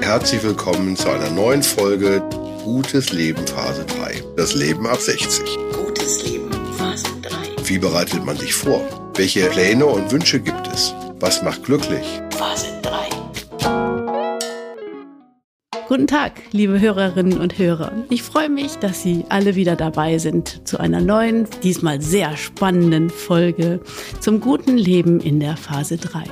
Herzlich willkommen zu einer neuen Folge Gutes Leben Phase 3. Das Leben ab 60. Gutes Leben Phase 3. Wie bereitet man sich vor? Welche Pläne und Wünsche gibt es? Was macht glücklich? Phase 3. Guten Tag, liebe Hörerinnen und Hörer. Ich freue mich, dass Sie alle wieder dabei sind zu einer neuen, diesmal sehr spannenden Folge zum guten Leben in der Phase 3.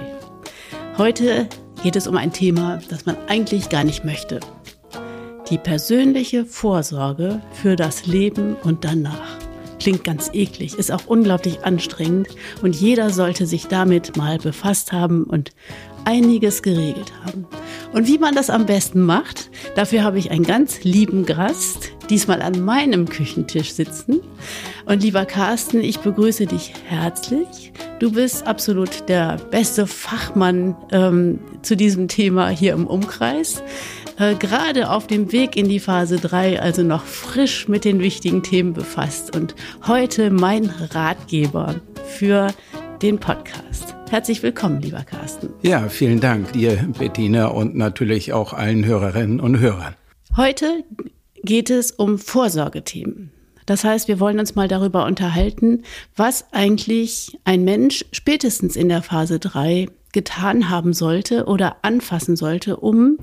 Heute geht es um ein Thema, das man eigentlich gar nicht möchte. Die persönliche Vorsorge für das Leben und danach. Klingt ganz eklig, ist auch unglaublich anstrengend und jeder sollte sich damit mal befasst haben und einiges geregelt haben. Und wie man das am besten macht, dafür habe ich einen ganz lieben Gast, diesmal an meinem Küchentisch sitzen. Und lieber Carsten, ich begrüße dich herzlich. Du bist absolut der beste Fachmann zu diesem Thema hier im Umkreis. Gerade auf dem Weg in die Phase 3, also noch frisch mit den wichtigen Themen befasst. Und heute mein Ratgeber für den Podcast. Herzlich willkommen, lieber Carsten. Ja, vielen Dank dir, Bettina, und natürlich auch allen Hörerinnen und Hörern. Heute geht es um Vorsorgethemen. Das heißt, wir wollen uns mal darüber unterhalten, was eigentlich ein Mensch spätestens in der Phase 3 getan haben sollte oder anfassen sollte, um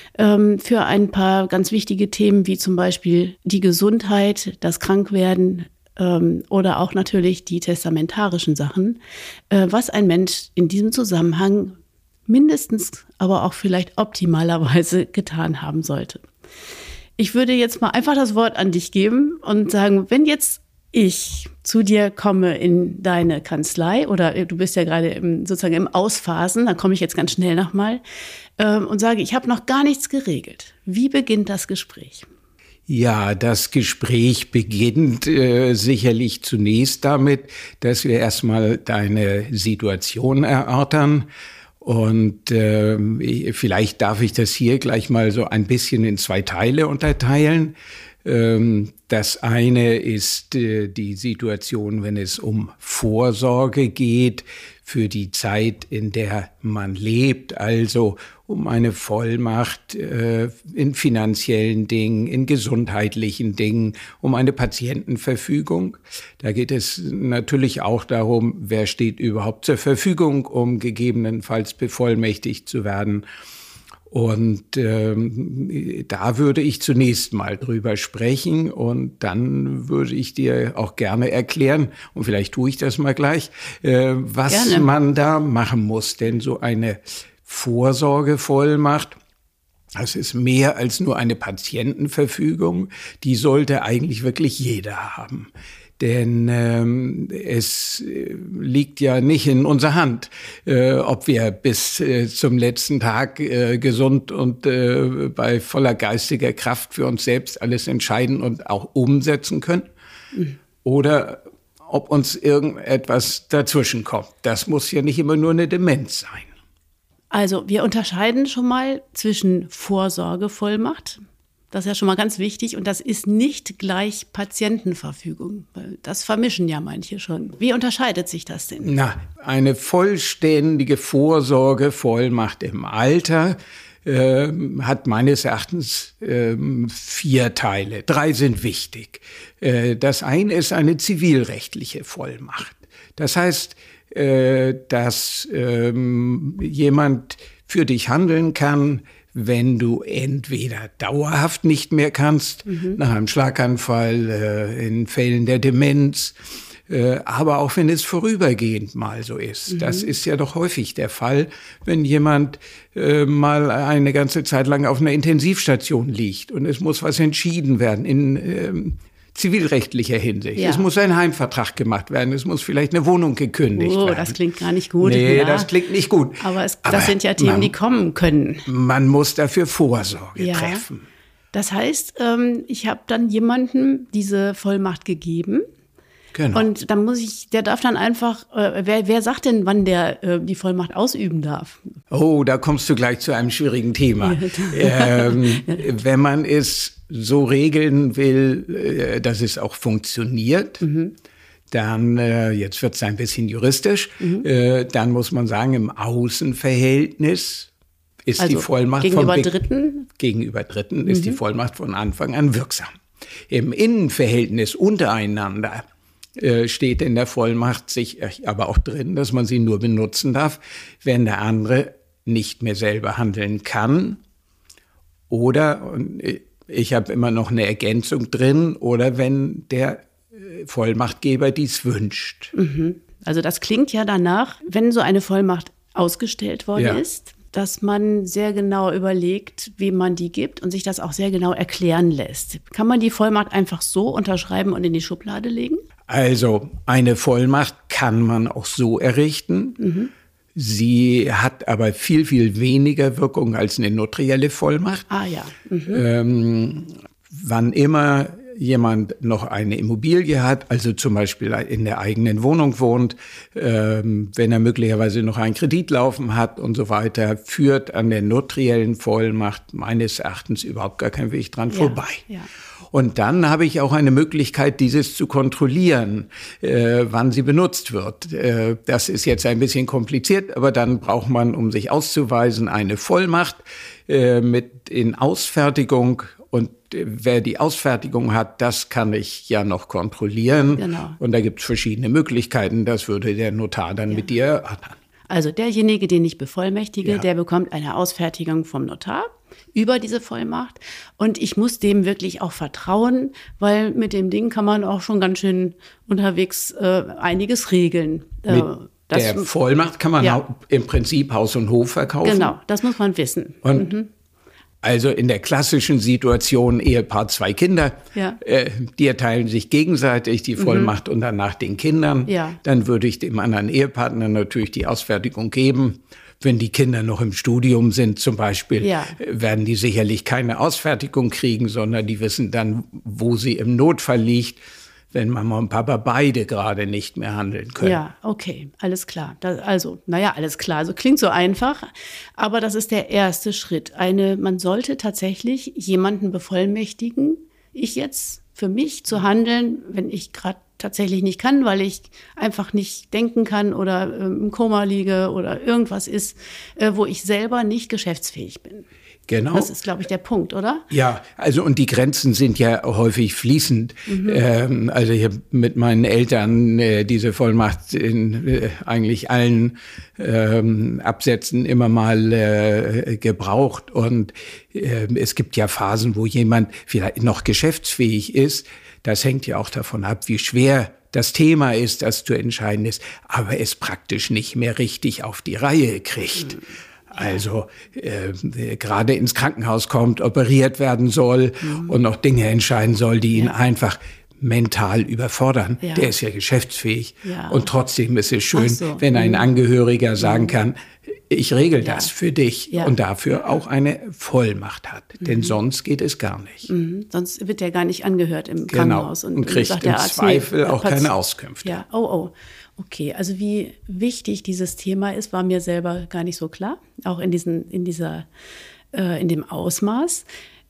für ein paar ganz wichtige Themen wie zum Beispiel die Gesundheit, das Krankwerden oder auch natürlich die testamentarischen Sachen, was ein Mensch in diesem Zusammenhang mindestens, aber auch vielleicht optimalerweise getan haben sollte. Ich würde jetzt mal einfach das Wort an dich geben und sagen, wenn jetzt ich zu dir komme in deine Kanzlei oder du bist ja gerade sozusagen im Ausphasen, dann komme ich jetzt ganz schnell nochmal und sage, ich habe noch gar nichts geregelt. Wie beginnt das Gespräch? Ja, das Gespräch beginnt sicherlich zunächst damit, dass wir erstmal deine Situation erörtern. Und vielleicht darf ich das hier gleich mal so ein bisschen in zwei Teile unterteilen. Das eine ist die Situation, wenn es um Vorsorge geht für die Zeit, in der man lebt, also um eine Vollmacht in finanziellen Dingen, in gesundheitlichen Dingen, um eine Patientenverfügung. Da geht es natürlich auch darum, wer steht überhaupt zur Verfügung, um gegebenenfalls bevollmächtigt zu werden. Und da würde ich zunächst mal drüber sprechen und dann würde ich dir auch gerne erklären, und vielleicht tue ich das mal gleich, was gerne man da machen muss. Denn so eine Vorsorgevollmacht, das ist mehr als nur eine Patientenverfügung, die sollte eigentlich wirklich jeder haben. Denn es liegt ja nicht in unserer Hand, ob wir bis zum letzten Tag gesund und bei voller geistiger Kraft für uns selbst alles entscheiden und auch umsetzen können. Oder ob uns irgendetwas dazwischen kommt. Das muss ja nicht immer nur eine Demenz sein. Also wir unterscheiden schon mal zwischen Vorsorgevollmacht. Das ist ja schon mal ganz wichtig und das ist nicht gleich Patientenverfügung. Das vermischen ja manche schon. Wie unterscheidet sich das denn? Na, eine vollständige Vorsorgevollmacht im Alter hat meines Erachtens 4 Teile. 3 sind wichtig. Das eine ist eine zivilrechtliche Vollmacht. Das heißt, dass jemand für dich handeln kann, wenn du entweder dauerhaft nicht mehr kannst, nach einem Schlaganfall, in Fällen der Demenz, aber auch wenn es vorübergehend mal so ist. Das ist ja doch häufig der Fall, wenn jemand mal eine ganze Zeit lang auf einer Intensivstation liegt und es muss was entschieden werden in zivilrechtlicher Hinsicht. Ja. Es muss ein Heimvertrag gemacht werden, es muss vielleicht eine Wohnung gekündigt werden. Das klingt gar nicht gut. Nee, das klingt nicht gut. Aber das sind ja Themen, die kommen können. Man muss dafür Vorsorge treffen. Das heißt, ich habe dann jemandem diese Vollmacht gegeben. Genau. Und dann der darf dann einfach, wer sagt denn, wann der die Vollmacht ausüben darf? Oh, da kommst du gleich zu einem schwierigen Thema. Wenn man es so regeln will, dass es auch funktioniert, dann, jetzt wird es ein bisschen juristisch, dann muss man sagen, im Außenverhältnis ist also die Vollmacht gegenüber Dritten? Gegenüber Dritten ist die Vollmacht von Anfang an wirksam. Im Innenverhältnis untereinander steht in der Vollmacht sich aber auch drin, dass man sie nur benutzen darf, wenn der andere nicht mehr selber handeln kann oder, und ich habe immer noch eine Ergänzung drin, oder wenn der Vollmachtgeber dies wünscht. Also das klingt ja danach, wenn so eine Vollmacht ausgestellt worden ist, dass man sehr genau überlegt, wem man die gibt und sich das auch sehr genau erklären lässt. Kann man die Vollmacht einfach so unterschreiben und in die Schublade legen? Also eine Vollmacht kann man auch so errichten. Sie hat aber viel, viel weniger Wirkung als eine notarielle Vollmacht. Ah ja. Wann immer jemand noch eine Immobilie hat, also zum Beispiel in der eigenen Wohnung wohnt, wenn er möglicherweise noch einen Kredit laufen hat und so weiter, führt an der notariellen Vollmacht meines Erachtens überhaupt gar kein Weg dran vorbei. Ja. Und dann habe ich auch eine Möglichkeit, dieses zu kontrollieren, wann sie benutzt wird. Das ist jetzt ein bisschen kompliziert, aber dann braucht man, um sich auszuweisen, eine Vollmacht mit in Ausfertigung. Und wer die Ausfertigung hat, das kann ich ja noch kontrollieren. Genau. Und da gibt es verschiedene Möglichkeiten. Das würde der Notar dann mit dir erörtern. Also derjenige, den ich bevollmächtige, der bekommt eine Ausfertigung vom Notar über diese Vollmacht. Und ich muss dem wirklich auch vertrauen, weil mit dem Ding kann man auch schon ganz schön unterwegs einiges regeln. Mit der Vollmacht kann man im Prinzip Haus und Hof verkaufen. Genau, das muss man wissen. Und also in der klassischen Situation Ehepaar, 2 Kinder, die erteilen sich gegenseitig die Vollmacht und danach den Kindern. Ja. Dann würde ich dem anderen Ehepartner natürlich die Ausfertigung geben. Wenn die Kinder noch im Studium sind zum Beispiel, werden die sicherlich keine Ausfertigung kriegen, sondern die wissen dann, wo sie im Notfall liegt, wenn Mama und Papa beide gerade nicht mehr handeln können. Ja, okay, alles klar. Alles klar. Also klingt so einfach, aber das ist der erste Schritt. Man sollte tatsächlich jemanden bevollmächtigen, ich jetzt für mich zu handeln, wenn ich gerade tatsächlich nicht kann, weil ich einfach nicht denken kann oder im Koma liege oder irgendwas ist, wo ich selber nicht geschäftsfähig bin. Genau. Das ist, glaube ich, der Punkt, oder? Ja, also und die Grenzen sind ja häufig fließend. Also ich habe mit meinen Eltern diese Vollmacht in eigentlich allen Absätzen immer mal gebraucht. Und es gibt ja Phasen, wo jemand vielleicht noch geschäftsfähig ist. Das hängt ja auch davon ab, wie schwer das Thema ist, das zu entscheiden ist, aber es praktisch nicht mehr richtig auf die Reihe kriegt. Also gerade ins Krankenhaus kommt, operiert werden soll und noch Dinge entscheiden soll, die ihn einfach mental überfordern. Ja. Der ist ja geschäftsfähig. Ja. Und trotzdem ist es schön, wenn ein Angehöriger sagen kann, ich regel das für dich und dafür auch eine Vollmacht hat. Denn sonst geht es gar nicht. Sonst wird der gar nicht angehört im Krankenhaus. Und kriegt sagt im der Arzt, Zweifel auch keine Auskünfte. Ja, Okay, also wie wichtig dieses Thema ist, war mir selber gar nicht so klar, auch in dem Ausmaß.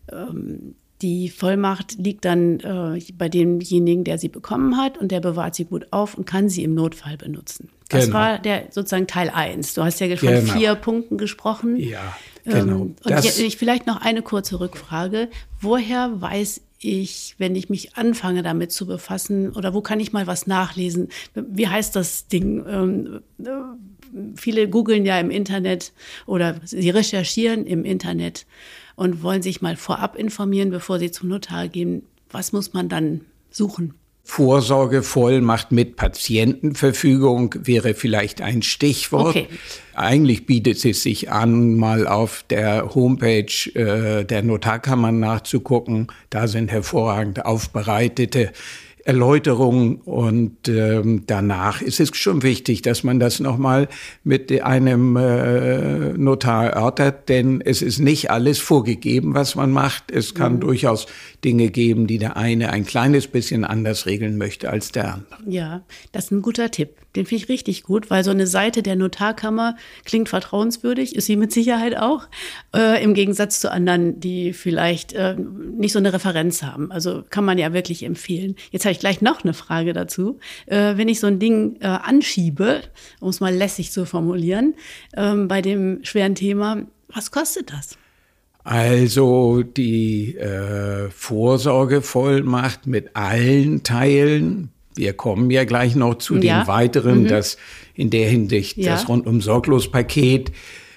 Die Vollmacht liegt dann bei demjenigen, der sie bekommen hat, und der bewahrt sie gut auf und kann sie im Notfall benutzen. Das war sozusagen Teil 1. Du hast ja von 4 Punkten gesprochen. Ja, genau. Und vielleicht noch eine kurze Rückfrage. Woher weiß ich, wenn ich mich anfange damit zu befassen, oder wo kann ich mal was nachlesen? Wie heißt das Ding? Viele googeln ja im Internet oder sie recherchieren im Internet und wollen sich mal vorab informieren, bevor sie zum Notar gehen. Was muss man dann suchen? Vorsorgevollmacht mit Patientenverfügung wäre vielleicht ein Stichwort. Okay. Eigentlich bietet es sich an, mal auf der Homepage der Notarkammern nachzugucken. Da sind hervorragend aufbereitete Erläuterungen und danach ist es schon wichtig, dass man das nochmal mit einem Notar erörtert, denn es ist nicht alles vorgegeben, was man macht. Es kann durchaus Dinge geben, die der eine ein kleines bisschen anders regeln möchte als der andere. Ja, das ist ein guter Tipp. Den finde ich richtig gut, weil so eine Seite der Notarkammer klingt vertrauenswürdig, ist sie mit Sicherheit auch, im Gegensatz zu anderen, die vielleicht nicht so eine Referenz haben. Also kann man ja wirklich empfehlen. Jetzt habe ich gleich noch eine Frage dazu. Wenn ich so ein Ding anschiebe, um es mal lässig zu formulieren, bei dem schweren Thema, Was kostet das? Also die Vorsorgevollmacht mit allen Teilen. Wir kommen ja gleich noch zu den weiteren, dass in der Hinsicht das Rundum-Sorglos-Paket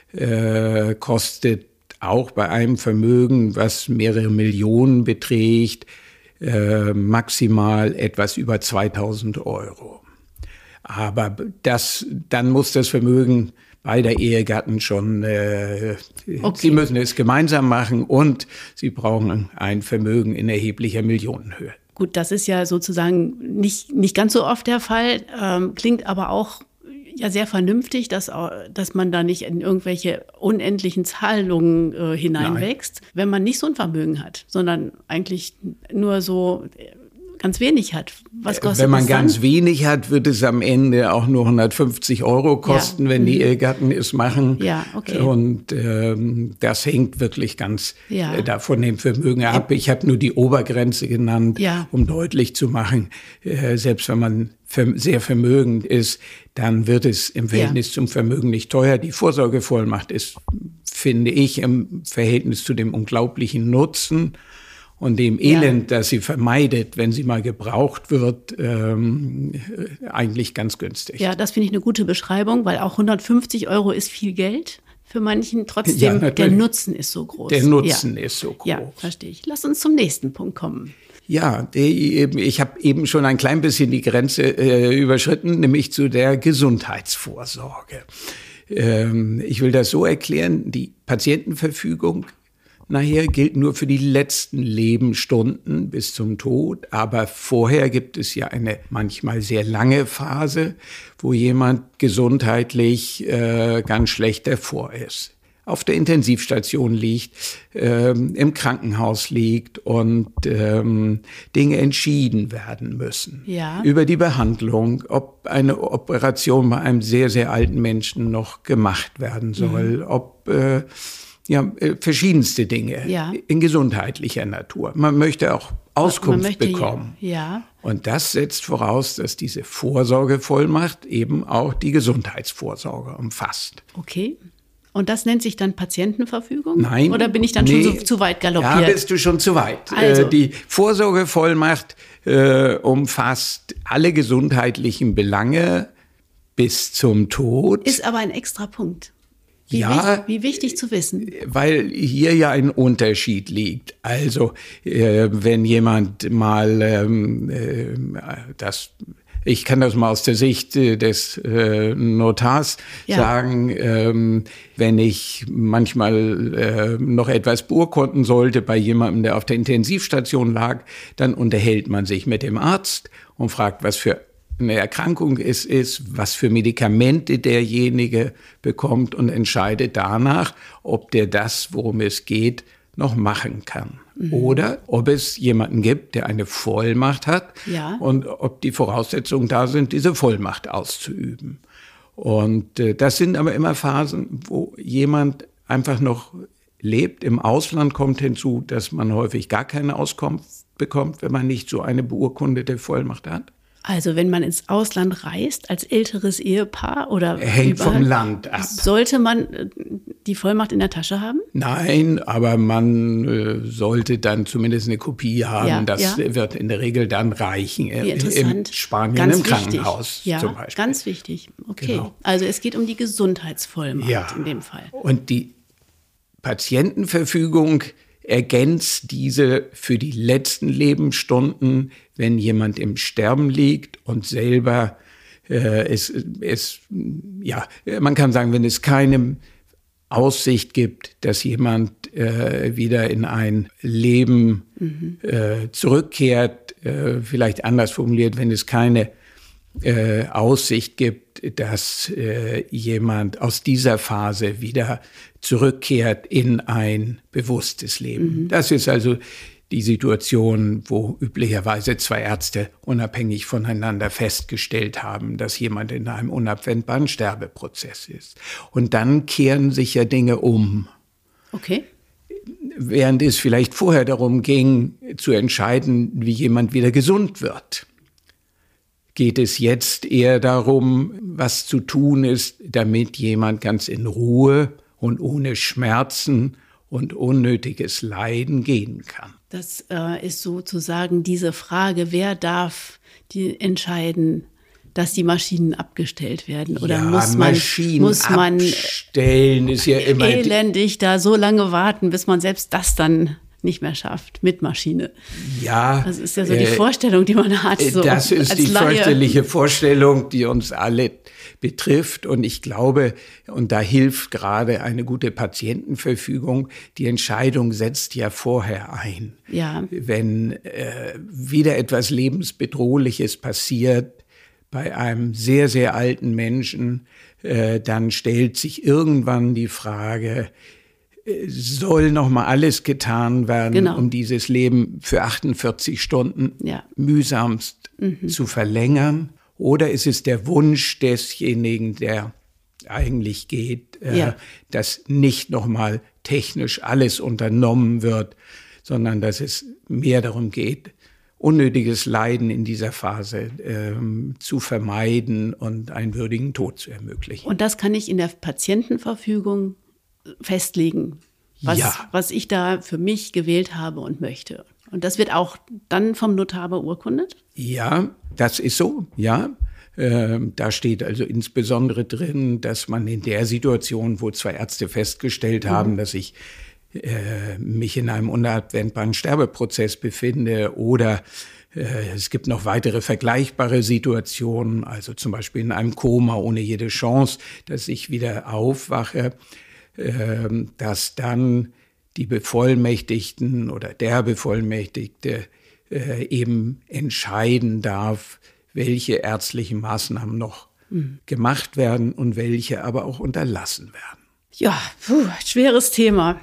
kostet auch bei einem Vermögen, was mehrere Millionen beträgt, maximal etwas über 2.000 €. Aber dann muss das Vermögen beider Ehegatten schon, sie müssen es gemeinsam machen und sie brauchen ein Vermögen in erheblicher Millionenhöhe. Gut, das ist ja sozusagen nicht ganz so oft der Fall, klingt aber auch ja sehr vernünftig, dass man da nicht in irgendwelche unendlichen Zahlungen hineinwächst, wenn man nicht so ein Vermögen hat, sondern eigentlich nur so ganz wenig hat. Was kostet das dann? Wenn man ganz wenig hat, wird es am Ende auch nur 150 € kosten, wenn die Ehegatten es machen. Ja, okay. Und das hängt wirklich ganz von dem Vermögen ab. Ich habe nur die Obergrenze genannt, um deutlich zu machen, selbst wenn man sehr vermögend ist, dann wird es im Verhältnis zum Vermögen nicht teuer. Die Vorsorgevollmacht ist, finde ich, im Verhältnis zu dem unglaublichen Nutzen und dem Elend, das sie vermeidet, wenn sie mal gebraucht wird, eigentlich ganz günstig. Ja, das finde ich eine gute Beschreibung, weil auch 150 € ist viel Geld für manchen. Trotzdem, der Nutzen ist so groß. Der Nutzen ist so groß. Ja, verstehe ich. Lass uns zum nächsten Punkt kommen. Ja, ich habe eben schon ein klein bisschen die Grenze überschritten, nämlich zu der Gesundheitsvorsorge. Ich will das so erklären, die Patientenverfügung nachher gilt nur für die letzten Lebensstunden bis zum Tod, aber vorher gibt es ja eine manchmal sehr lange Phase, wo jemand gesundheitlich ganz schlecht davor ist. Auf der Intensivstation liegt, im Krankenhaus liegt und Dinge entschieden werden müssen. Ja. Über die Behandlung, ob eine Operation bei einem sehr, sehr alten Menschen noch gemacht werden soll, ob verschiedenste Dinge in gesundheitlicher Natur. Man möchte auch Auskunft bekommen. Ja. Und das setzt voraus, dass diese Vorsorgevollmacht eben auch die Gesundheitsvorsorge umfasst. Okay. Und das nennt sich dann Patientenverfügung? Nein. Oder bin ich dann schon zu weit galoppiert? Ja, bist du schon zu weit. Also. Die Vorsorgevollmacht umfasst alle gesundheitlichen Belange bis zum Tod. Ist aber ein extra Punkt. Wie wichtig zu wissen. Weil hier ja ein Unterschied liegt. Also wenn jemand mal ich kann das mal aus der Sicht des Notars sagen, wenn ich manchmal noch etwas beurkunden sollte bei jemandem, der auf der Intensivstation lag, dann unterhält man sich mit dem Arzt und fragt, was für eine Erkrankung es ist, was für Medikamente derjenige bekommt und entscheidet danach, ob der das, worum es geht, noch machen kann. Oder ob es jemanden gibt, der eine Vollmacht hat und ob die Voraussetzungen da sind, diese Vollmacht auszuüben. Und das sind aber immer Phasen, wo jemand einfach noch lebt. Im Ausland kommt hinzu, dass man häufig gar keine Auskunft bekommt, wenn man nicht so eine beurkundete Vollmacht hat. Also wenn man ins Ausland reist als älteres Ehepaar oder hängt vom Land ab. Sollte man die Vollmacht in der Tasche haben? Nein, aber man sollte dann zumindest eine Kopie haben. Das wird in der Regel dann reichen. In Spanien ganz im Krankenhaus zum Beispiel. Ganz wichtig. Okay, genau. Also es geht um die Gesundheitsvollmacht in dem Fall. Und die Patientenverfügung ergänzt diese für die letzten Lebensstunden, wenn jemand im Sterben liegt und selber man kann sagen, wenn es keine Aussicht gibt, dass jemand wieder in ein Leben zurückkehrt, vielleicht anders formuliert, wenn es keine Aussicht gibt, dass jemand aus dieser Phase wieder zurückkehrt in ein bewusstes Leben. Das ist also die Situation, wo üblicherweise zwei Ärzte unabhängig voneinander festgestellt haben, dass jemand in einem unabwendbaren Sterbeprozess ist. Und dann kehren sich ja Dinge um. Okay. Während es vielleicht vorher darum ging, zu entscheiden, wie jemand wieder gesund wird, geht es jetzt eher darum, was zu tun ist, damit jemand ganz in Ruhe und ohne Schmerzen und unnötiges Leiden gehen kann. Das ist sozusagen diese Frage, wer darf die entscheiden, dass die Maschinen abgestellt werden? Oder ja, muss man abstellen ist ja immer elendig da so lange warten, bis man selbst das dann nicht mehr schafft mit Maschine? Ja. Das ist ja so die Vorstellung, die man hat. So das ist die fürchterliche Vorstellung, die uns alle betrifft. Und ich glaube, und da hilft gerade eine gute Patientenverfügung, die Entscheidung setzt ja vorher ein. Ja. Wenn wieder etwas Lebensbedrohliches passiert bei einem sehr, sehr alten Menschen, dann stellt sich irgendwann die Frage, soll noch mal alles getan werden, um dieses Leben für 48 Stunden mühsamst zu verlängern? Oder ist es der Wunsch desjenigen, der eigentlich geht, dass nicht noch mal technisch alles unternommen wird, sondern dass es mehr darum geht, unnötiges Leiden in dieser Phase zu vermeiden und einen würdigen Tod zu ermöglichen? Und das kann ich in der Patientenverfügung festlegen, was ich da für mich gewählt habe und möchte. Und das wird auch dann vom Notar beurkundet? Ja, das ist so, ja. Da steht also insbesondere drin, dass man in der Situation, wo 2 Ärzte festgestellt haben, dass ich mich in einem unabwendbaren Sterbeprozess befinde oder es gibt noch weitere vergleichbare Situationen, also zum Beispiel in einem Koma ohne jede Chance, dass ich wieder aufwache, dass dann die Bevollmächtigten oder der Bevollmächtigte eben entscheiden darf, welche ärztlichen Maßnahmen noch gemacht werden und welche aber auch unterlassen werden. Ja, schweres Thema.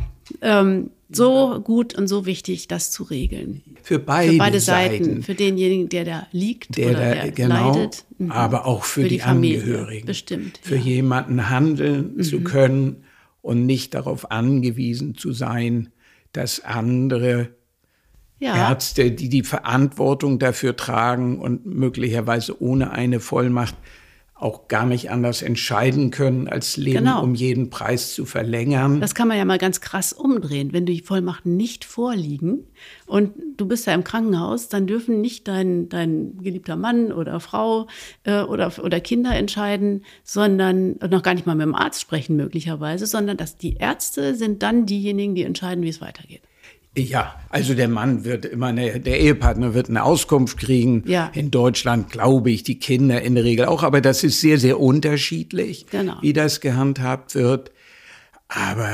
So gut und so wichtig, das zu regeln. Für beide Seiten. Für denjenigen, der da liegt der leidet. Aber auch für die Familie. Angehörigen. Bestimmt. Für jemanden handeln zu können und nicht darauf angewiesen zu sein, dass andere Ärzte, die die Verantwortung dafür tragen und möglicherweise ohne eine Vollmacht auch gar nicht anders entscheiden können, als Leben um jeden Preis zu verlängern. Das kann man ja mal ganz krass umdrehen. Wenn die Vollmachten nicht vorliegen und du bist ja im Krankenhaus, dann dürfen nicht dein geliebter Mann oder Frau oder Kinder entscheiden, sondern noch gar nicht mal mit dem Arzt sprechen möglicherweise, sondern dass die Ärzte sind dann diejenigen, die entscheiden, wie es weitergeht. Ja, also der Mann wird immer, der Ehepartner wird eine Auskunft kriegen. Ja. In Deutschland, glaube ich, die Kinder in der Regel auch. Aber das ist sehr, sehr unterschiedlich, wie das gehandhabt wird. Aber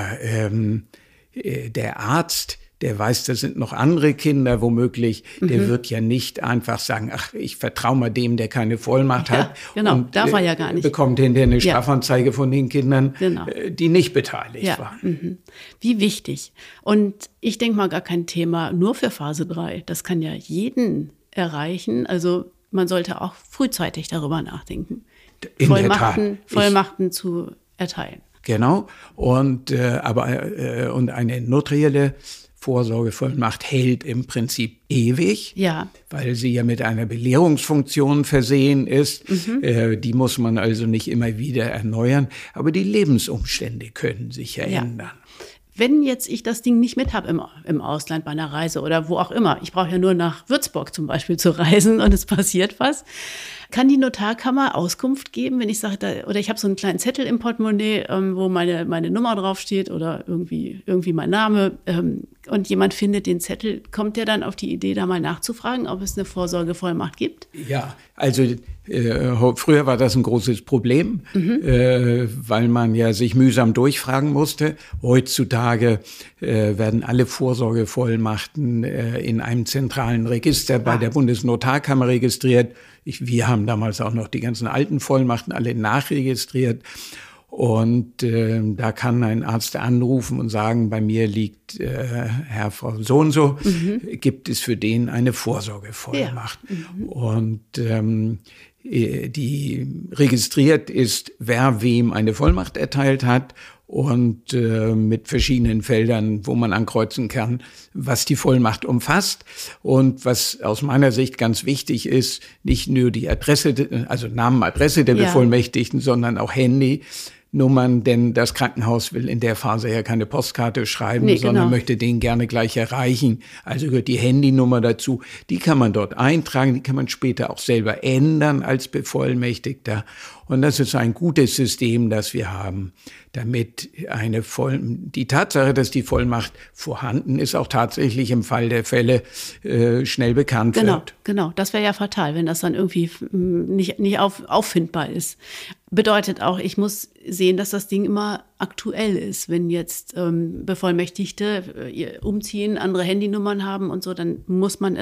der Arzt, der weiß, das sind noch andere Kinder womöglich, der wird ja nicht einfach sagen, ach, ich vertraue mal dem, der keine Vollmacht hat. Genau, und, darf er ja gar nicht. Bekommt hinterher eine Strafanzeige von den Kindern, die nicht beteiligt waren. Wie wichtig. Und ich denke mal, gar kein Thema nur für Phase 3. Das kann ja jeden erreichen. Also man sollte auch frühzeitig darüber nachdenken, Vollmachten zu erteilen. Genau. Und und eine notarielle Vorsorgevollmacht hält im Prinzip ewig, weil sie ja mit einer Belehrungsfunktion versehen ist. Die muss man also nicht immer wieder erneuern. Aber die Lebensumstände können sich ja ändern. Wenn jetzt ich das Ding nicht mit habe im Ausland bei einer Reise oder wo auch immer, ich brauche ja nur nach Würzburg zum Beispiel zu reisen und es passiert was, kann die Notarkammer Auskunft geben, wenn ich sage, oder ich habe so einen kleinen Zettel im Portemonnaie, wo meine Nummer draufsteht oder irgendwie mein Name und jemand findet den Zettel, kommt der dann auf die Idee, da mal nachzufragen, ob es eine Vorsorgevollmacht gibt? Ja, also früher war das ein großes Problem, weil man ja sich mühsam durchfragen musste. Heutzutage werden alle Vorsorgevollmachten in einem zentralen Register bei der Bundesnotarkammer registriert. Wir haben damals auch noch die ganzen alten Vollmachten alle nachregistriert. Und da kann ein Arzt anrufen und sagen, bei mir liegt Herr, Frau so und so, gibt es für den eine Vorsorgevollmacht. Und die registriert ist, wer wem eine Vollmacht erteilt hat und mit verschiedenen Feldern, wo man ankreuzen kann, was die Vollmacht umfasst. Und was aus meiner Sicht ganz wichtig ist, nicht nur die Adresse, also Namen, Adresse der Bevollmächtigten, sondern auch Handy, Handynummern, denn das Krankenhaus will in der Phase ja keine Postkarte schreiben, sondern möchte den gerne gleich erreichen. Also gehört die Handynummer dazu. Die kann man dort eintragen, die kann man später auch selber ändern als Bevollmächtigter. Und das ist ein gutes System, das wir haben, damit die Tatsache, dass die Vollmacht vorhanden ist, auch tatsächlich im Fall der Fälle schnell bekannt wird. Genau. Das wäre ja fatal, wenn das dann irgendwie nicht auffindbar ist. Bedeutet auch, ich muss sehen, dass das Ding immer aktuell ist. Wenn jetzt Bevollmächtigte umziehen, andere Handynummern haben und so, dann muss man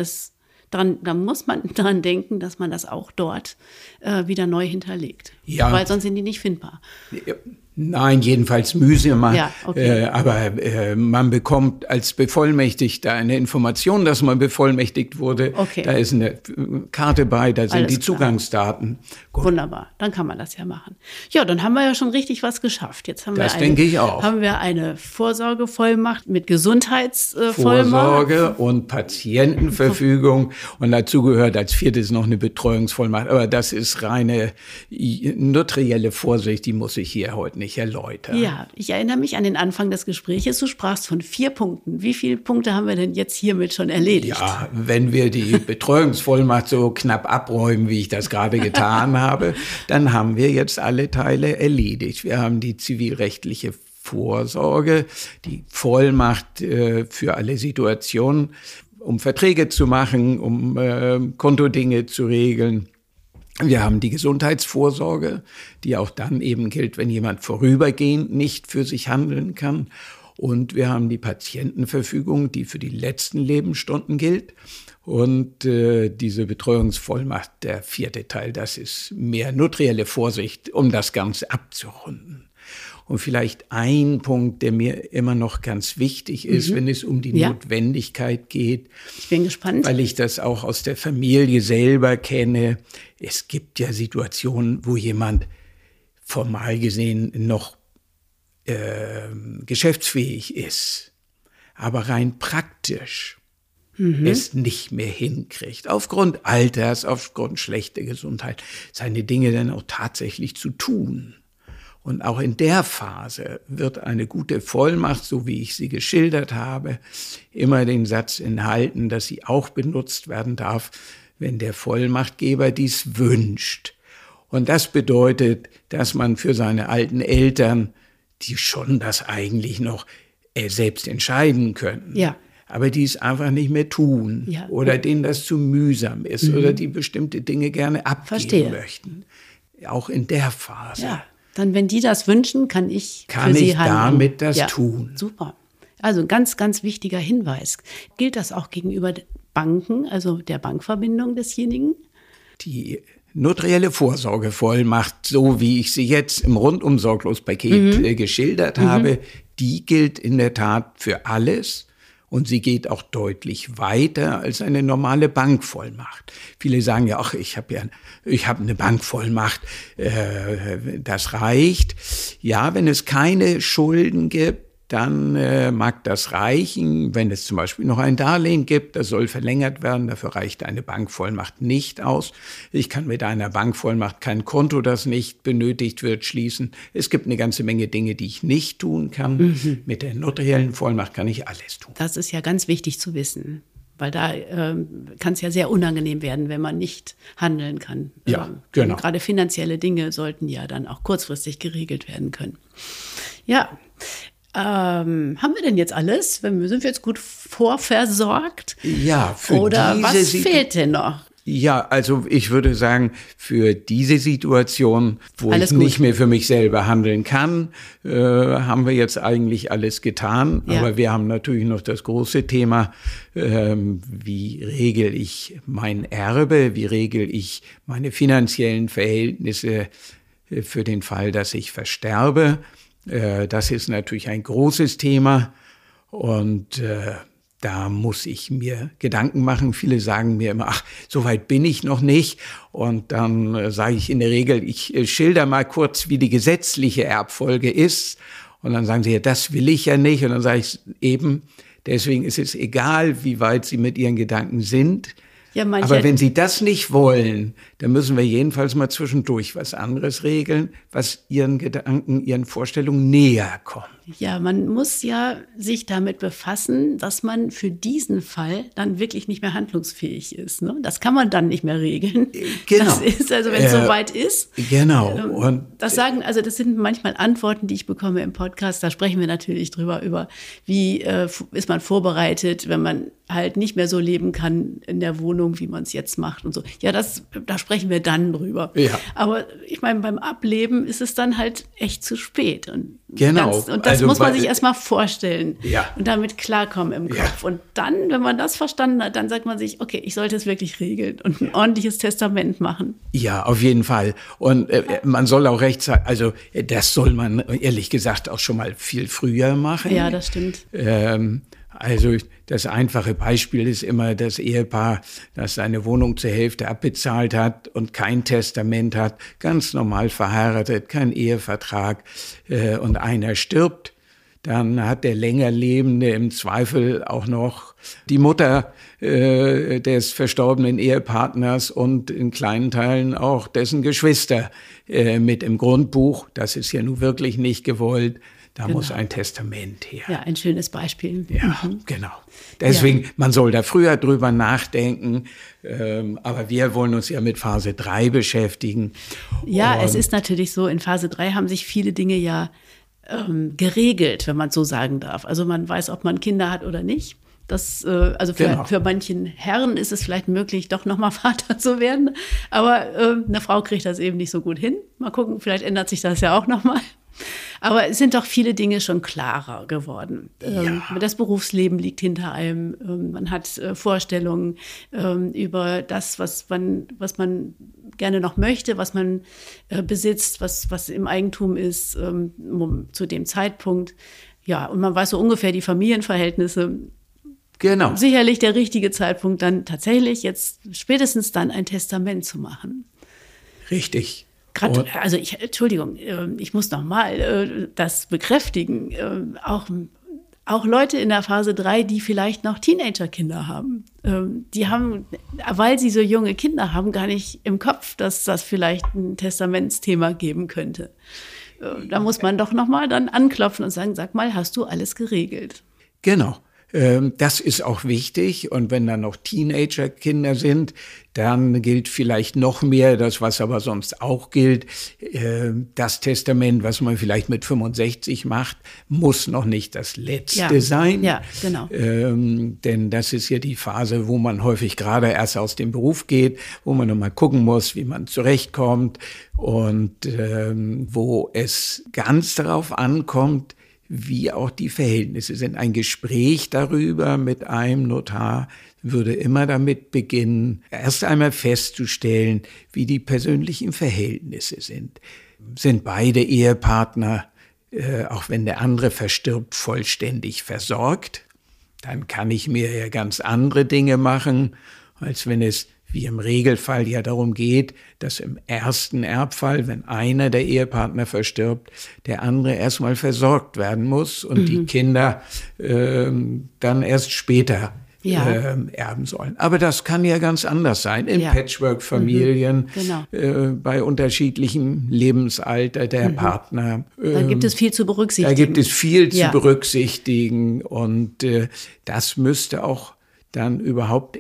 dran denken, dass man das auch dort wieder neu hinterlegt. Ja. Weil sonst sind die nicht findbar. Nein, jedenfalls mühsamer. Ja, okay. Aber man bekommt als Bevollmächtigter eine Information, dass man bevollmächtigt wurde. Okay. Da ist eine Karte bei, da sind Alles die Zugangsdaten. Gut. Wunderbar, dann kann man das ja machen. Ja, dann haben wir ja schon richtig was geschafft. Jetzt haben denke ich auch. Haben wir eine Vorsorgevollmacht mit Gesundheitsvollmacht. Vorsorge und Patientenverfügung. Und dazu gehört als viertes noch eine Betreuungsvollmacht. Aber das ist reine notarielle Vorsicht, die muss ich hier heute nicht erläutern. Ja, ich erinnere mich an den Anfang des Gespräches. Du sprachst von 4 Punkten. Wie viele Punkte haben wir denn jetzt hiermit schon erledigt? Ja, wenn wir die Betreuungsvollmacht so knapp abräumen, wie ich das gerade getan habe, dann haben wir jetzt alle Teile erledigt. Wir haben die zivilrechtliche Vorsorge, die Vollmacht für alle Situationen, um Verträge zu machen, um Kontodinge zu regeln. Wir haben die Gesundheitsvorsorge, die auch dann eben gilt, wenn jemand vorübergehend nicht für sich handeln kann. Und wir haben die Patientenverfügung, die für die letzten Lebensstunden gilt. Und diese Betreuungsvollmacht, der 4. Teil, das ist mehr notarielle Vorsicht, um das Ganze abzurunden. Und vielleicht ein Punkt, der mir immer noch ganz wichtig ist, wenn es um die Notwendigkeit geht. Ich bin gespannt. Weil ich das auch aus der Familie selber kenne. Es gibt ja Situationen, wo jemand formal gesehen noch geschäftsfähig ist, aber rein praktisch es nicht mehr hinkriegt. Aufgrund Alters, aufgrund schlechter Gesundheit, seine Dinge dann auch tatsächlich zu tun. Und auch in der Phase wird eine gute Vollmacht, so wie ich sie geschildert habe, immer den Satz enthalten, dass sie auch benutzt werden darf, wenn der Vollmachtgeber dies wünscht. Und das bedeutet, dass man für seine alten Eltern, die schon das eigentlich noch selbst entscheiden können, aber die es einfach nicht mehr tun oder denen das zu mühsam ist oder die bestimmte Dinge gerne abgeben möchten. Auch in der Phase. Ja. Dann, wenn die das wünschen, kann ich für sie handeln. Damit das tun. Super. Also ein ganz, ganz wichtiger Hinweis. Gilt das auch gegenüber Banken, also der Bankverbindung desjenigen? Die notarielle Vorsorgevollmacht, so wie ich sie jetzt im Rundum-Sorglos-Paket geschildert habe, die gilt in der Tat für alles. Und sie geht auch deutlich weiter als eine normale Bankvollmacht. Viele sagen ja, ach, ich habe eine Bankvollmacht, das reicht. Ja, wenn es keine Schulden gibt, dann mag das reichen. Wenn es zum Beispiel noch ein Darlehen gibt, das soll verlängert werden, dafür reicht eine Bankvollmacht nicht aus. Ich kann mit einer Bankvollmacht kein Konto, das nicht benötigt wird, schließen. Es gibt eine ganze Menge Dinge, die ich nicht tun kann. Mit der notariellen Vollmacht kann ich alles tun. Das ist ja ganz wichtig zu wissen, weil da kann es ja sehr unangenehm werden, wenn man nicht handeln kann. Ja, genau. Gerade finanzielle Dinge sollten ja dann auch kurzfristig geregelt werden können. Ja. Haben wir denn jetzt alles? Sind wir jetzt gut vorversorgt? Ja, oder was fehlt denn noch? Ja, also ich würde sagen, für diese Situation, wo ich nicht mehr für mich selber handeln kann, haben wir jetzt eigentlich alles getan. Ja. Aber wir haben natürlich noch das große Thema, wie regel ich mein Erbe, wie regel ich meine finanziellen Verhältnisse für den Fall, dass ich versterbe. Das ist natürlich ein großes Thema und da muss ich mir Gedanken machen. Viele sagen mir immer, ach, so weit bin ich noch nicht. Und dann sage ich in der Regel, ich schilder mal kurz, wie die gesetzliche Erbfolge ist. Und dann sagen sie, ja, das will ich ja nicht. Und dann sage ich eben, deswegen ist es egal, wie weit Sie mit Ihren Gedanken sind. Ja, aber wenn Sie das nicht wollen, dann müssen wir jedenfalls mal zwischendurch was anderes regeln, was Ihren Gedanken, Ihren Vorstellungen näher kommt. Ja, man muss ja sich damit befassen, dass man für diesen Fall dann wirklich nicht mehr handlungsfähig ist. Ne? Das kann man dann nicht mehr regeln. Genau. Das ist also, wenn es soweit ist. Genau. Und das sind manchmal Antworten, die ich bekomme im Podcast. Da sprechen wir natürlich drüber, über wie ist man vorbereitet, wenn man halt nicht mehr so leben kann in der Wohnung, wie man es jetzt macht und so. Ja, da sprechen wir dann drüber. Ja. Aber ich meine, beim Ableben ist es dann halt echt zu spät. Und genau. Das muss man sich erstmal vorstellen ja. und damit klarkommen im Kopf. Ja. Und dann, wenn man das verstanden hat, dann sagt man sich, okay, ich sollte es wirklich regeln und ein ordentliches Testament machen. Ja, auf jeden Fall. Und man soll auch rechtzeitig, also das soll man ehrlich gesagt auch schon mal viel früher machen. Ja, das stimmt. Also das einfache Beispiel ist immer das Ehepaar, das seine Wohnung zur Hälfte abbezahlt hat und kein Testament hat, ganz normal verheiratet, kein Ehevertrag und einer stirbt. Dann hat der Längerlebende im Zweifel auch noch die Mutter des verstorbenen Ehepartners und in kleinen Teilen auch dessen Geschwister mit im Grundbuch. Das ist ja nun wirklich nicht gewollt. Da muss ein Testament her. Ja, ein schönes Beispiel. Ja, genau. Deswegen, man soll da früher drüber nachdenken. Aber wir wollen uns ja mit Phase 3 beschäftigen. Ja, es ist natürlich so, in Phase 3 haben sich viele Dinge ja geregelt, wenn man so sagen darf. Also man weiß, ob man Kinder hat oder nicht. Also für manchen Herren ist es vielleicht möglich, doch nochmal Vater zu werden. Aber eine Frau kriegt das eben nicht so gut hin. Mal gucken, vielleicht ändert sich das ja auch nochmal. Aber es sind doch viele Dinge schon klarer geworden. Ja. Das Berufsleben liegt hinter einem. Man hat Vorstellungen über das, was man gerne noch möchte, was man besitzt, was im Eigentum ist zu dem Zeitpunkt. Ja, und man weiß so ungefähr die Familienverhältnisse. Genau. Sicherlich der richtige Zeitpunkt, dann tatsächlich jetzt spätestens dann ein Testament zu machen. Richtig. Entschuldigung, ich muss noch mal das bekräftigen. Auch Leute in der Phase 3, die vielleicht noch Teenagerkinder haben, die haben, weil sie so junge Kinder haben, gar nicht im Kopf, dass das vielleicht ein Testamentsthema geben könnte. Da muss man doch noch mal dann anklopfen und sagen, sag mal, hast du alles geregelt? Genau. Das ist auch wichtig. Und wenn dann noch Teenagerkinder sind, dann gilt vielleicht noch mehr das, was aber sonst auch gilt. Das Testament, was man vielleicht mit 65 macht, muss noch nicht das letzte sein. Ja, genau. Denn das ist ja die Phase, wo man häufig gerade erst aus dem Beruf geht, wo man noch mal gucken muss, wie man zurechtkommt und wo es ganz darauf ankommt, wie auch die Verhältnisse sind. Ein Gespräch darüber mit einem Notar würde immer damit beginnen, erst einmal festzustellen, wie die persönlichen Verhältnisse sind. Sind beide Ehepartner, auch wenn der andere verstirbt, vollständig versorgt? Dann kann ich mir ja ganz andere Dinge machen, als wenn es wie im Regelfall ja darum geht, dass im ersten Erbfall, wenn einer der Ehepartner verstirbt, der andere erstmal versorgt werden muss und die Kinder dann erst später erben sollen. Aber das kann ja ganz anders sein in Patchwork-Familien, bei unterschiedlichem Lebensalter der Partner. Da gibt es viel zu berücksichtigen. Da gibt es viel zu berücksichtigen und das müsste auch dann überhaupt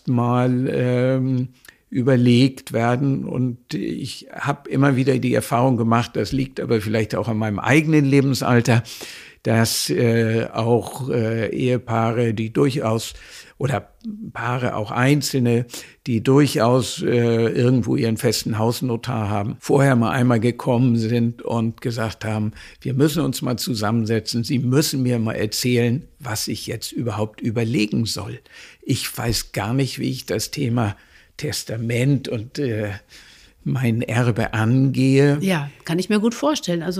erstmal überlegt werden. Und ich habe immer wieder die Erfahrung gemacht, das liegt aber vielleicht auch an meinem eigenen Lebensalter, dass auch Ehepaare, die durchaus, oder Paare, auch Einzelne, die durchaus irgendwo ihren festen Hausnotar haben, vorher mal einmal gekommen sind und gesagt haben, wir müssen uns mal zusammensetzen, Sie müssen mir mal erzählen, was ich jetzt überhaupt überlegen soll. Ich weiß gar nicht, wie ich das Thema Testament und mein Erbe angehe. Ja, kann ich mir gut vorstellen. Also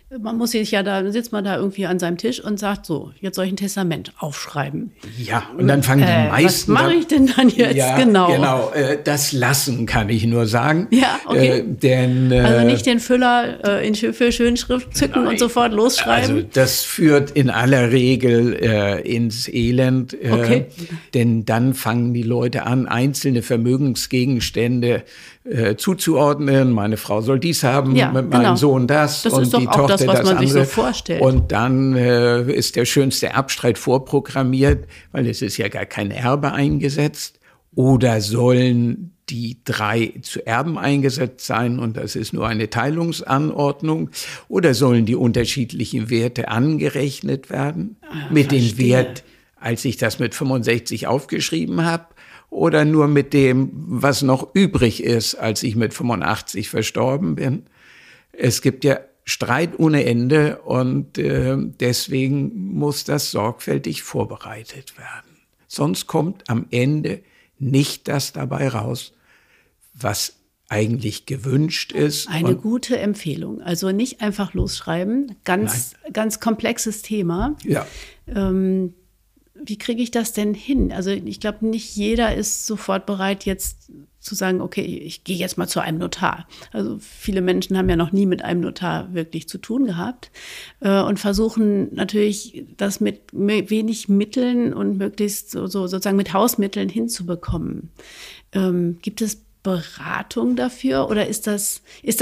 Man muss sich ja da, sitzt man da irgendwie an seinem Tisch und sagt so, jetzt soll ich ein Testament aufschreiben. Ja, und dann fangen die meisten was mache ich denn dann jetzt genau? Das Lassen kann ich nur sagen. Ja, okay. Also nicht den Füller für Schönschrift zücken und sofort losschreiben? Also das führt in aller Regel ins Elend, okay. Denn dann fangen die Leute an, einzelne Vermögensgegenstände zuzuordnen. Meine Frau soll dies haben, mein Sohn das und ist doch die auch Tochter das, was das man andere. sich so vorstellt. Und dann ist der schönste Erbstreit vorprogrammiert, weil es ist ja gar kein Erbe eingesetzt. Oder sollen die 3 zu Erben eingesetzt sein und das ist nur eine Teilungsanordnung? Oder sollen die unterschiedlichen Werte angerechnet werden mit dem Wert, als ich das mit 65 aufgeschrieben habe? Oder nur mit dem, was noch übrig ist, als ich mit 85 verstorben bin? Es gibt ja Streit ohne Ende und deswegen muss das sorgfältig vorbereitet werden. Sonst kommt am Ende nicht das dabei raus, was eigentlich gewünscht ist. Eine gute Empfehlung. Also nicht einfach losschreiben. Ganz komplexes Thema. Ja. Wie kriege ich das denn hin? Also ich glaube, nicht jeder ist sofort bereit, jetzt zu sagen, okay, ich gehe jetzt mal zu einem Notar. Also viele Menschen haben ja noch nie mit einem Notar wirklich zu tun gehabt und versuchen natürlich, das mit wenig Mitteln und möglichst sozusagen mit Hausmitteln hinzubekommen. Gibt es Beratung dafür oder ist das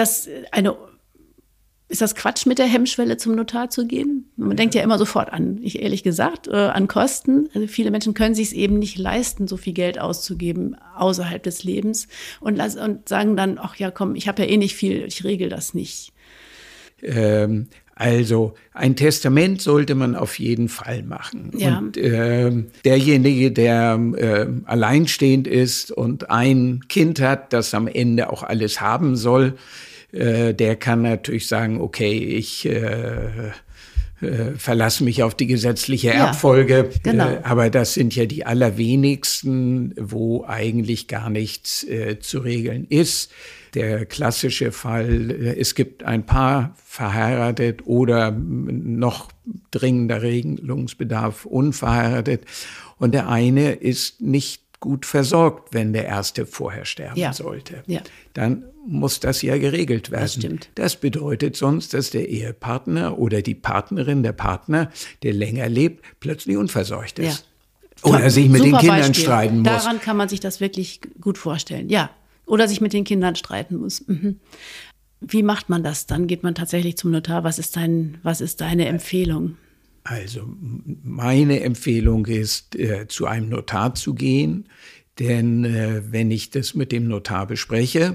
Quatsch, mit der Hemmschwelle zum Notar zu gehen? Man denkt ja immer sofort an Kosten. Also viele Menschen können sich es eben nicht leisten, so viel Geld auszugeben außerhalb des Lebens und sagen dann, ach ja, komm, ich habe ja eh nicht viel, ich regel das nicht. Also ein Testament sollte man auf jeden Fall machen. Ja. Und derjenige, der alleinstehend ist und ein Kind hat, das am Ende auch alles haben soll, der kann natürlich sagen, okay, ich verlasse mich auf die gesetzliche Erbfolge. Genau. Aber das sind ja die allerwenigsten, wo eigentlich gar nichts zu regeln ist. Der klassische Fall, es gibt ein Paar verheiratet oder noch dringender Regelungsbedarf unverheiratet und der eine ist nicht gut versorgt, wenn der Erste vorher sterben sollte. Ja. Dann muss das ja geregelt werden. Das stimmt. Das bedeutet sonst, dass der Ehepartner oder die Partnerin, der Partner, der länger lebt, plötzlich unversorgt ist. Ja. Oder sich mit den Kindern Beispiel. streiten muss. Daran kann man sich das wirklich gut vorstellen. Ja. Oder sich mit den Kindern streiten muss. Mhm. Wie macht man das? Dann geht man tatsächlich zum Notar. Was ist deine Empfehlung? Also meine Empfehlung ist, zu einem Notar zu gehen, denn wenn ich das mit dem Notar bespreche